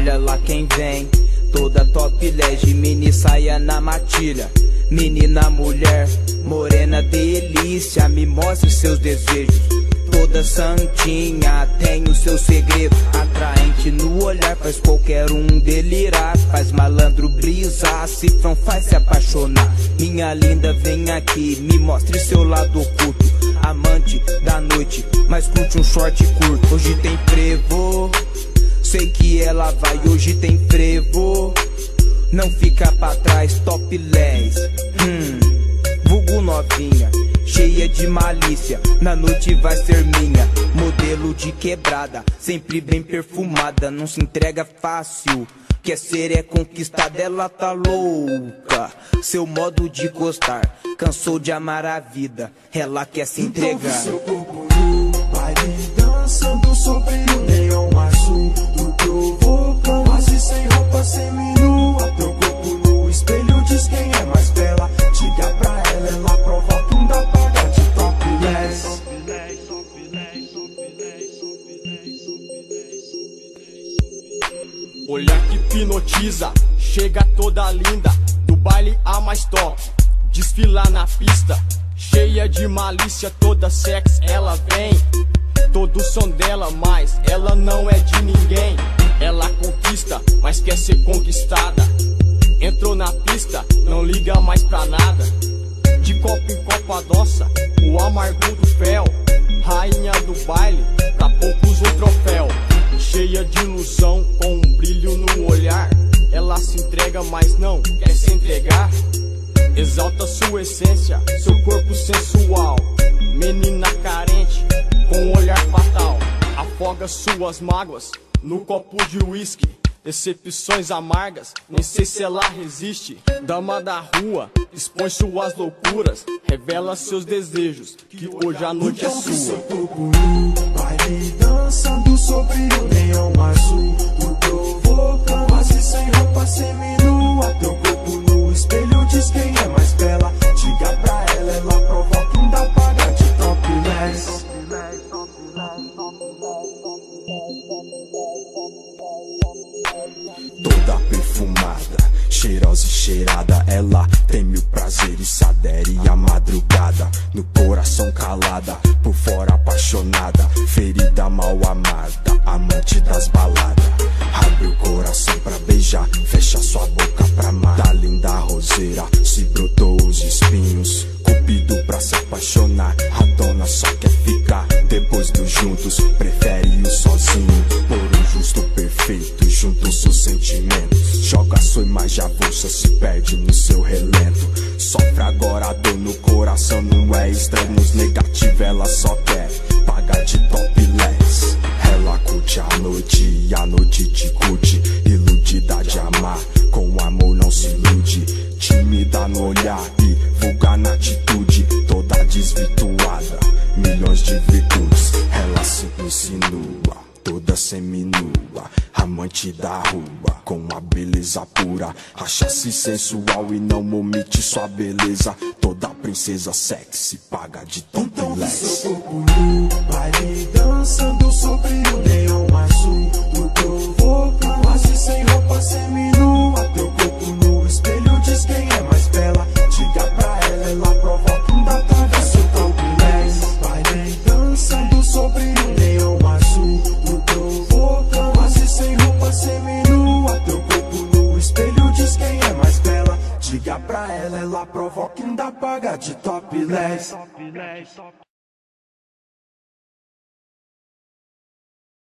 olha lá quem vem, toda top lege, mini saia na matilha. Menina, mulher, morena delícia, me mostre seus desejos. Toda santinha, tem o seu segredo, atraente no olhar, faz qualquer um delirar. Faz malandro brisar, cifrão faz se apaixonar. Minha linda, vem aqui, me mostre seu lado oculto. Amante da noite, mas curte um short curto. Hoje tem frevo, sei que ela vai, hoje tem frevo. Não fica pra trás, topless, vulgo novinha, cheia de malícia, na noite vai ser minha. Modelo de quebrada, sempre bem perfumada, não se entrega fácil, quer ser é conquistada, ela tá louca. Seu modo de gostar, cansou de amar a vida, ela quer se entregar. Então seu corpo nu, baile dançando sobre o neon azul do provocão, quase sem roupa, seminua. Teu corpo no espelho diz quem é mais bela. Diga pra ela provoca um da paga de topless. Olhar que hipnotiza, chega toda linda, do baile a mais top, desfilar na pista, cheia de malícia, toda sex, ela vem. Todo o som dela, mas ela não é de ninguém. Ela conquista, mas quer ser conquistada. Entrou na pista, não liga mais pra nada. De copo em copo adoça o amargo do fel. Rainha do baile, pra poucos um troféu. Cheia de ilusão, com um brilho no olhar. Ela se entrega, mas não quer se entregar. Exalta sua essência, seu corpo sensual. Menina carente, com um olhar fatal. Afoga suas mágoas no copo de uísque. Decepções amargas, nem sei se ela resiste. Dama da rua, expõe suas loucuras, revela seus desejos, que hoje a noite é sua. Seu corpo nu, baile dançando sobre o neon azul do provocão, quase sem roupa, seminua. Teu corpo no espelho diz quem é mais bela. Diga pra ela provoca um da paga de topless. Toda perfumada, cheirosa e cheirada, ela tem mil prazeres, se adere à madrugada. No coração calada, por fora apaixonada, ferida mal amada, amante das baladas. Abre o coração pra beijar, fecha sua boca pra amar. Da linda roseira se brotou os espinhos, cupido pra se apaixonar, a dona só quer ficar. Depois dos juntos, prefere o sozinho, por um justo perfeito, juntam seus sentimentos. Joga sua imagem avulsa, se perde no seu relento. Sofre agora a dor no coração, não é extremos negativos, ela só quer pagar de topless. Ela curte a noite e a noite te curte, iludida de amar, com amor não se ilude. Tímida no olhar e vulgar na atitude, toda desvirtuada, milhões de virtudes. Ela se insinua, toda seminua, amante da rua, com a beleza pura. Acha-se sensual e não omite sua beleza. Toda princesa sexy paga de Então topless. seu corpo nu, baile dançando sobre o neon azul do provocão, quase sem roupa, seminua. Teu corpo no espelho diz quem é mais bela. Diga pra ela provoca um da paga de topless. Baile dançando sobre o neon azul do provocão, quase sem roupa, seminua. Teu corpo no espelho diz quem é mais bela. Diga pra ela provoca um da paga de topless.